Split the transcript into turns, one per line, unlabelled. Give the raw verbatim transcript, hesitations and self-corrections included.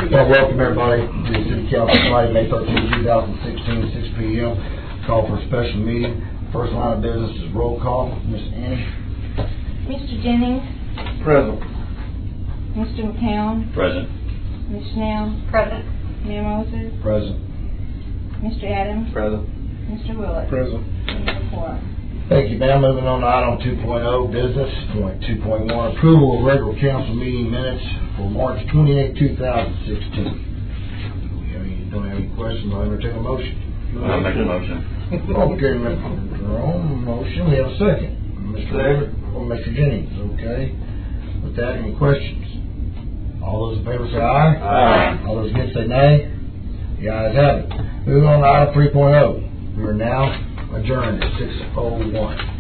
Well, welcome everybody to the City Council Friday, May thirteenth, two thousand sixteen, six p m Call for a special meeting. First line of business is roll call. Miss Annie.
Mister Jennings.
Present.
Mister McCown.
Present.
Miz Snell. Present. Mayor Moses.
Present.
Mister Adams.
Present.
Mister Willett.
Present.
Mayor Ford.
Thank you, ma'am. Moving on to item two point oh, business. Point two point one, approval of regular council meeting minutes for March twenty-eighth, two thousand sixteen. Do we have any, don't have any questions? I'll entertain a motion.
I'll make a motion.
Okay, Mister Jerome, motion. We have a second. Mister David or Mister Jennings. Okay. With that, any questions? All those in favor say aye.
Aye.
All those against say nay. The ayes have it. Moving on to item three point oh. We are now adjourned at six oh one.